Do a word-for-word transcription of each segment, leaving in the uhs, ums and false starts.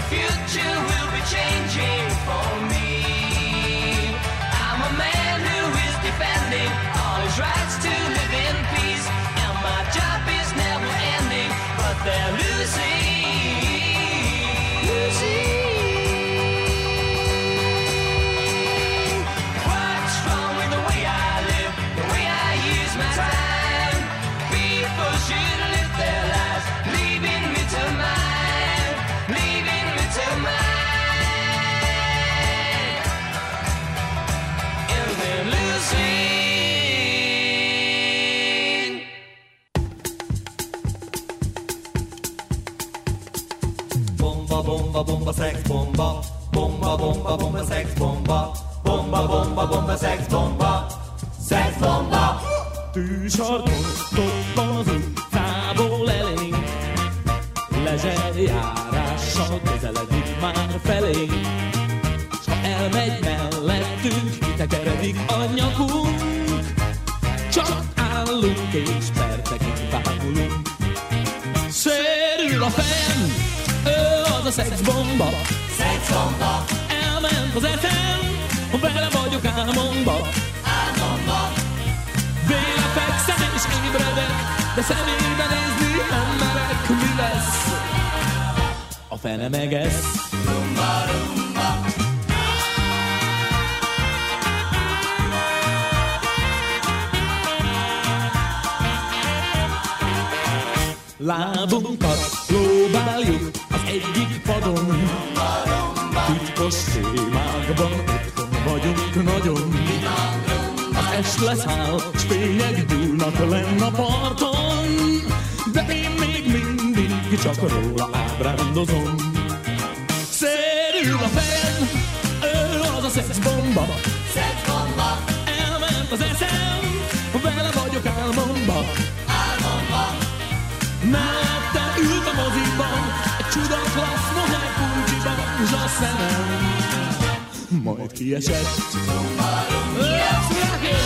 future will be changing for me. I'm a man who is defending all his rights to live in peace, and my job is never ending, but they're losing, losing. What's wrong with the way I live, the way I use my time? People should live their lives, leaving me to mine, leaving me to mine, and they're losing. Bomba, bomba, bomba, sex bomba. Bomba, bomba, bomba, sex bomba. Bomba, bomba, bomba, sex bomba. Sex bomba. Tűzsarkon az utcából elénk, lezserjárással közeledik már felénk, s ha elmegy mellettünk, kitekeredik a nyakunk, csak állunk és percekig bámulunk. Sérül a fejem, ő az a szexbomba, Szexbomba. elment az eszem, vele vagyok álmomba. Álmomba. Véle fekszem és ébredek, de szemébe nézni nem merek. Mi lesz? A fene megesz. Rumba, rumba. Lábunkat próbáljuk az egyik padon, titkos sémákban otthon vagyunk nagyon. Az est leszáll, s fények dúlnak lenn a parton, de én még mindig csak róla ábrándozom. Szérül a fejem, ő az a szexbomba, Szexbomba. elment az eszem, vele vagyok álmomba. Álmomba. Mellette ült a moziban, egy csuda klassz moher pulcsiban, s a szemem majd kiesett. Let's rock it!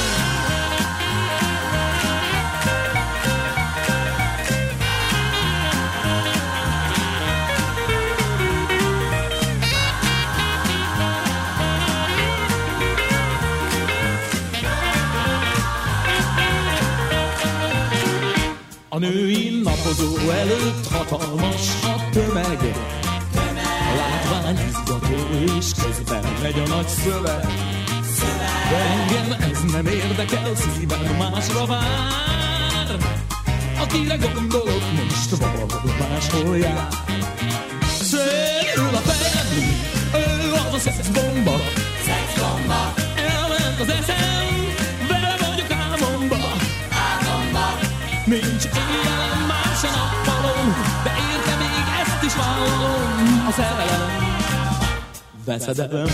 A női napozó előtt hatalmas a tömeg, a látvány izgató és közben megy a nagy szöveg. De engem ez nem érdekel, szívem másra vár. Akire gondolok most valahol máshol jár. Szérül a fejem, ő az a szexbomba, Szexbomba. elment az eszem, vele vagyok álmomba. Álmomba. Nincs éjjel, más a nappalom, de érte még ezt is vállalom. A szerelem veszedelem.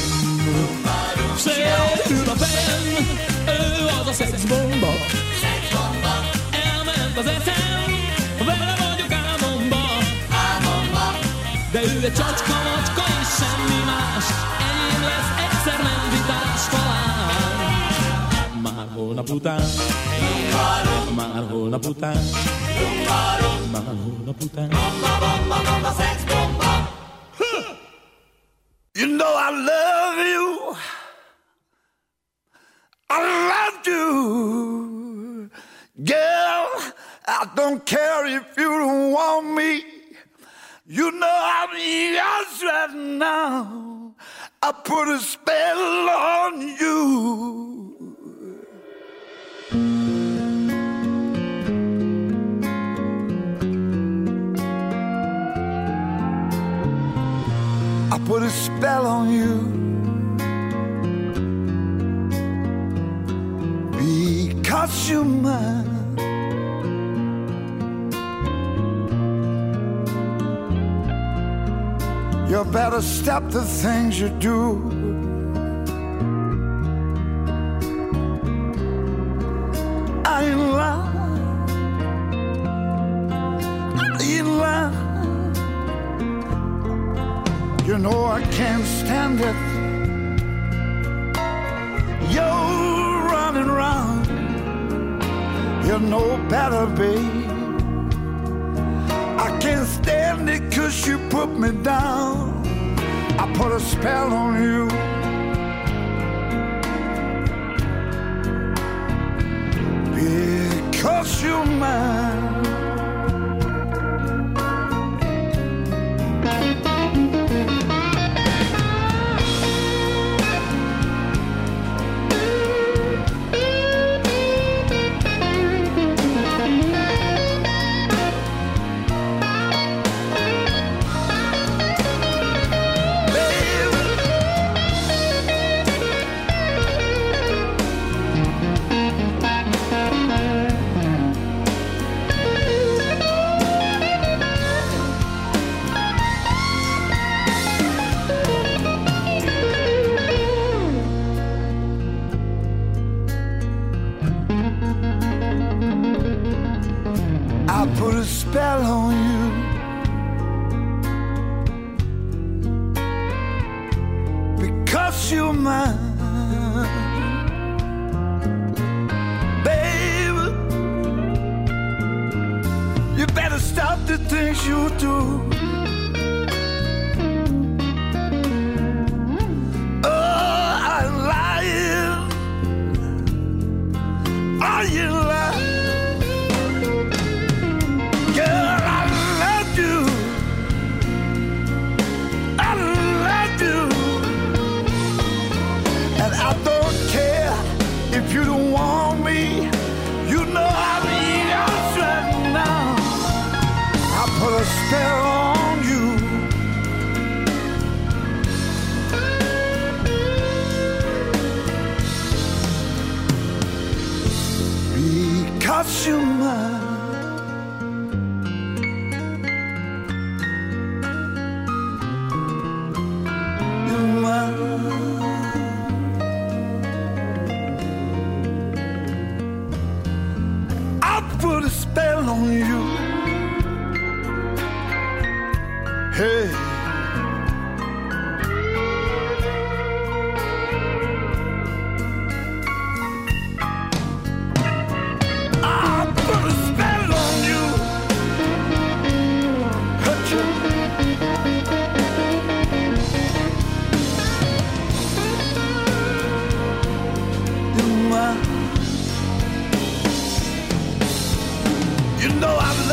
Sérül a fejem, ő az a szexbomba, Szexbomba. elment az eszem, vele vagyok álmomba. Álmomba. De ő egy csacska, macska és semmi más, enyém lesz egyszer nem vitás talán. Már holnap után, már holnap után, már holnap után. Bomba, bomba, bomba, szexbomba. You know I love you. I love you. Girl, I don't care if you don't want me. You know I'm yours right now. I put a spell on you. I put a spell on you because you're mine. You better stop the things you do. I ain't lying. I ain't lying. You know I can't stand it. You're running around. You know better, babe. I can't stand it 'cause you put me down. put a spell on you. Because you're mine. Put a spell on you. Because you're mine. Baby, you better stop the things you do. Oh, I'm lying. Are you lying? You don't want me, you know I'm yours right now. I put a spell on you. Because you're mine. You're mine. Put a spell on you. Hey. I put a spell on you. Hurt you. You're mine. You know I'm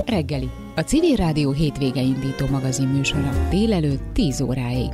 reggeli. A Civil Rádió hétvége indító magazin műsora délelőtt tíz óráig.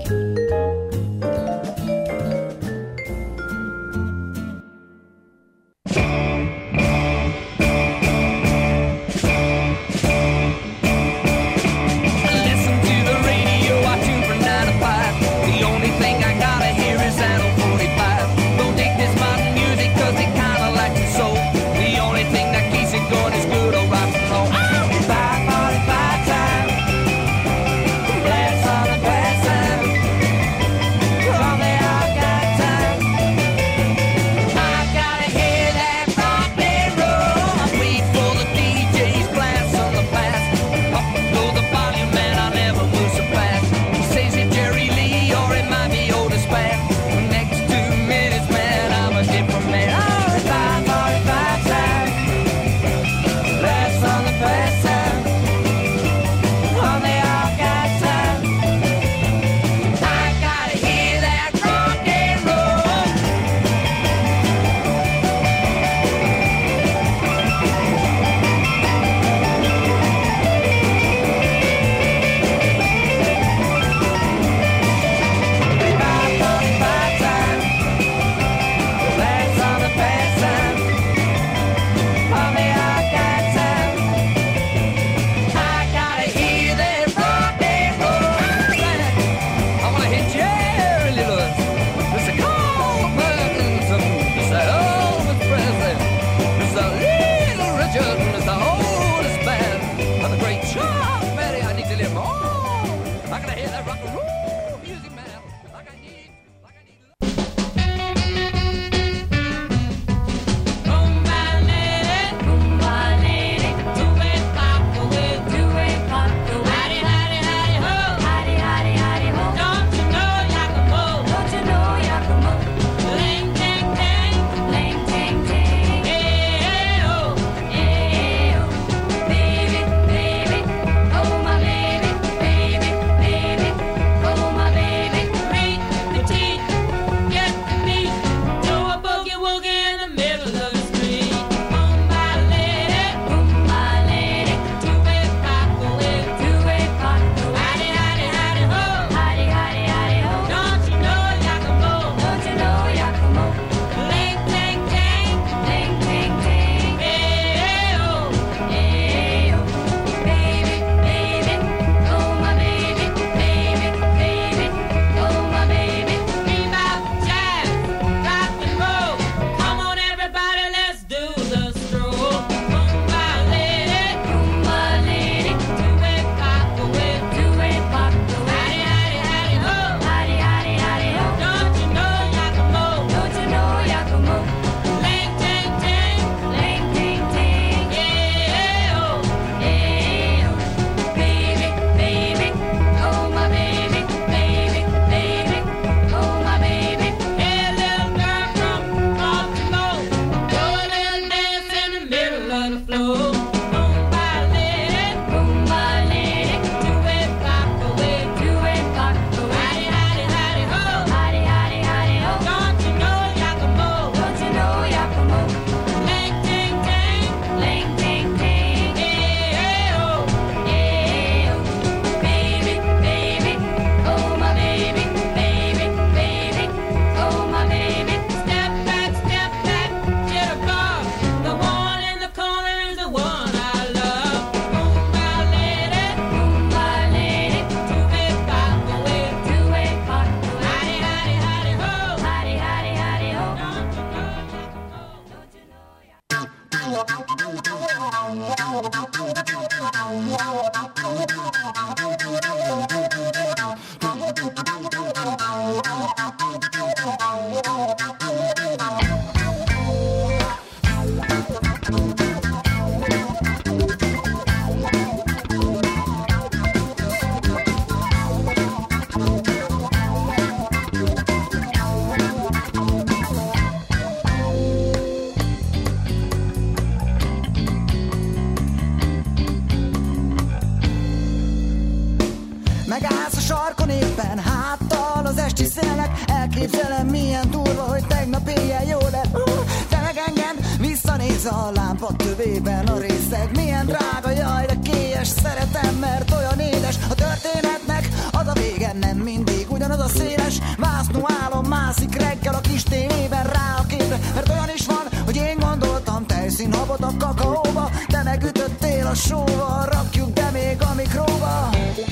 Elképzelem milyen durva, hogy tegnap éjjel jó lett. Te meg engem visszanéz víz a lámpa tövében a részeg. Milyen drága, jaj, de kélyes, szeretem, mert olyan édes. A történetnek az a vége, nem mindig ugyanaz a széles. Vásznú álom mászik reggel a kis tévében rá a képre, mert olyan is van, hogy én gondoltam tejszínhabot a kakaóba, te megütöttél a sóval, rakjuk be még a mikróba.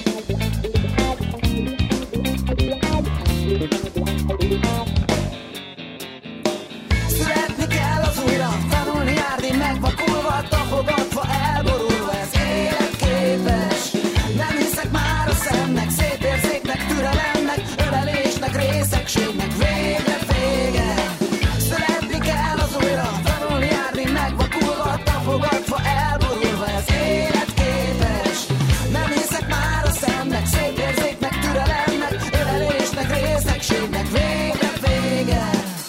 Születni kell az újra, tanulni, járni, megvakulva, tapogatva, elborulva, ez életképes. Nem hiszek már a szemnek, szép érzéknek, türelemnek, ölelésnek, részegségnek, végre vége. Születni kell az újra, tanulni, járni, megvakulva, tapogatva, elborulva, ez életképes. Nem hiszek már a szemnek, szép érzéknek, türelemnek, ölelésnek, részegségnek, végre vége.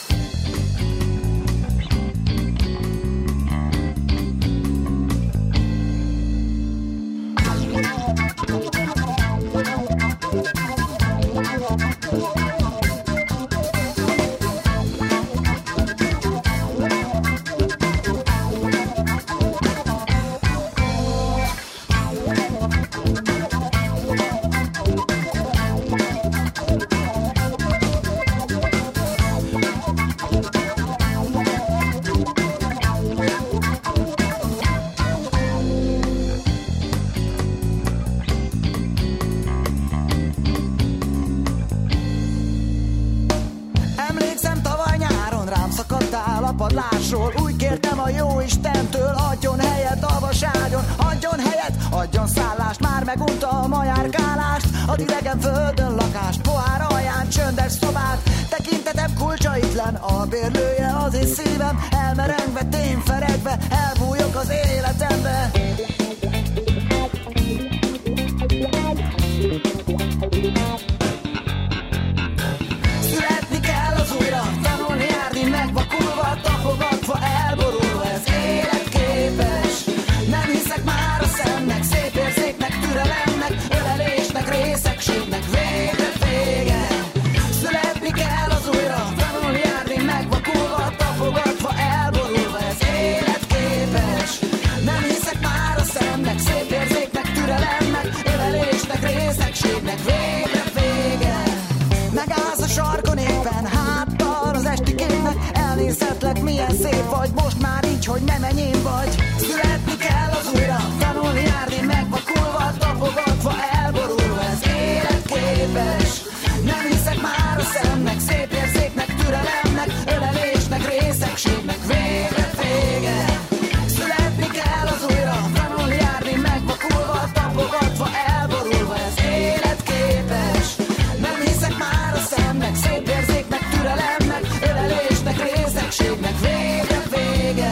Úgy kértem a jó Istentől, adjon helyet a vaságyon, adjon helyet, adjon szállást, már meguntam a járkálást, ad idegen földön lakást, pohár alján csöndes szobát, tekintetem kulcsaitlen, a bérlője az én szívem, elmerengve, tényferegve, elbújok az életembe. Születni kell az újra, tanulni, járni, megvakulva, tapogatva, elborulva, ez életképes. Nem hiszek már a szemnek, szép érzéknek, türelemnek, ölelésnek, részegségnek, végre vége. Születni kell az újra, tanulni, járni, megvakulva, tapogatva, elborulva, ez életképes. Nem hiszek már a szemnek, szép érzéknek, türelemnek, ölelésnek, részegségnek, végre vége. Megállsz a sarkon éppen, háttal az esti képnek, elnézhetlek, milyen szép vagy, most már így, hogy nem enyém vagy. Születni kell az újra, tanulni, járni, megvakulva, tapogatva, elborulva, ez életképes. Nem hiszek már a szemnek, szép érzéknek, türelemnek, ölelésnek, részegségnek, végre vége. Születni kell az újra, tanulni, járni, megvakulva, tapogatva, elborulva, ez életképes. Nem hiszek már a szemnek, szép érzéknek, türelemnek, ölelésnek, részegségnek, végre vége.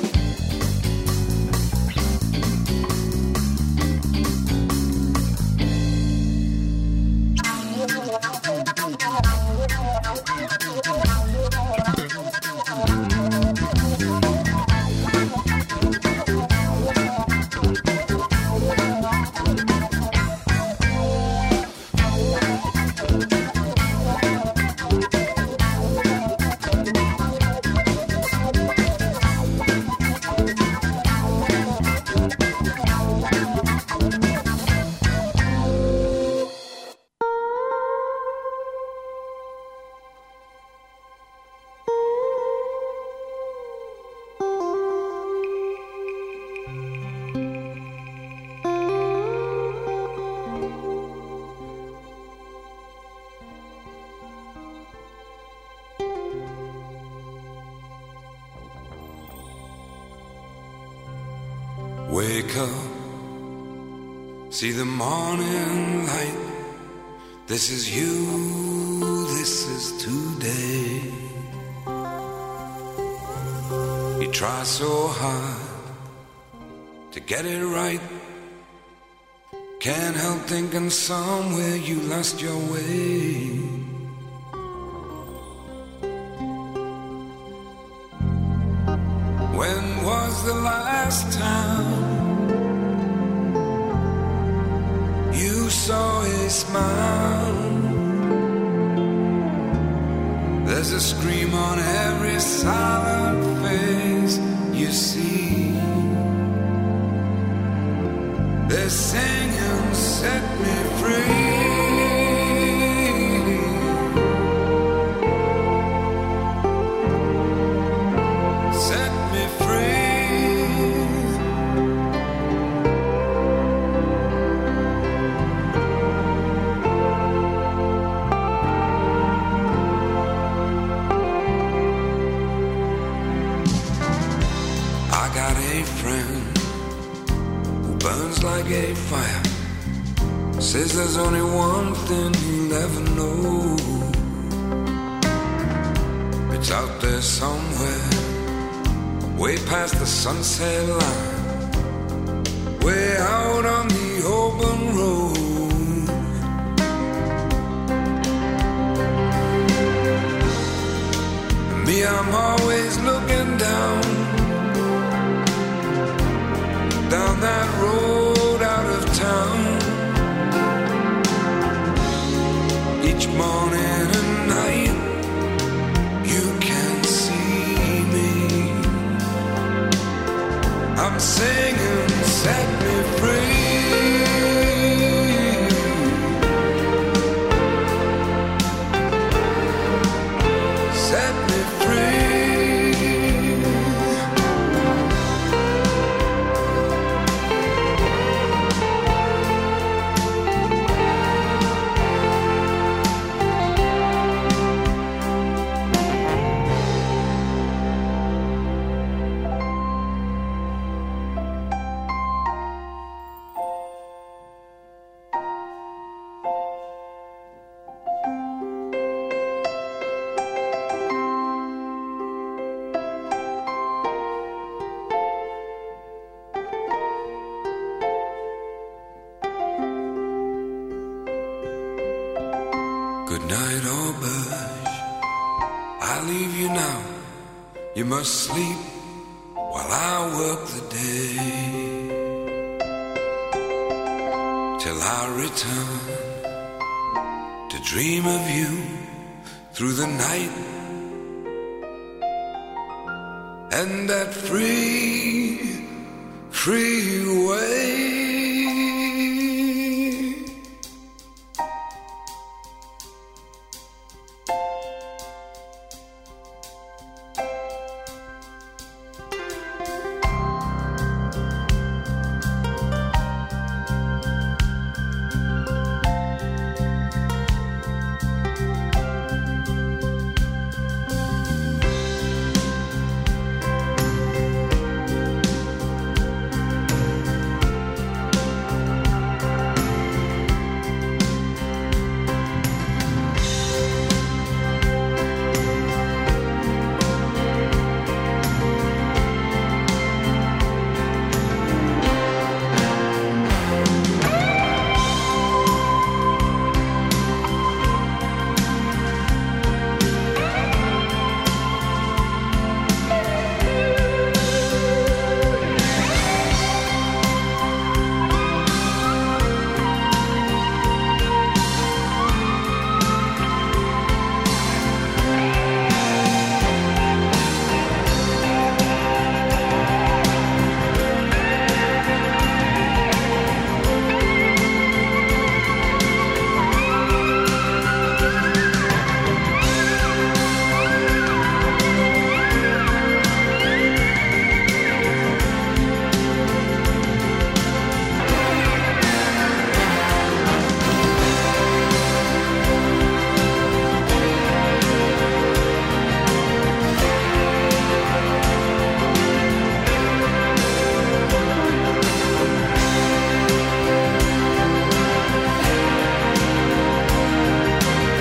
Wake up, see the morning light. This is you, this is today. You try so hard to get it right. Can't help thinking somewhere you lost your way. When was the last time you saw a smile? There's a scream on every silent face you see. They're singing, set me free. Set me free. I got a friend who burns like a fire. Says there's only one thing he'll ever know. It's out there somewhere, way past the sunset line, way out on the open road. And me, I'm always looking down, down that road out of town. Each morning and night you can see me. I'm singing, set me free. Set me free. Good night, oh Bush, I leave you now. You must sleep while I work the day, till I return to dream of you through the night. And that free, free way.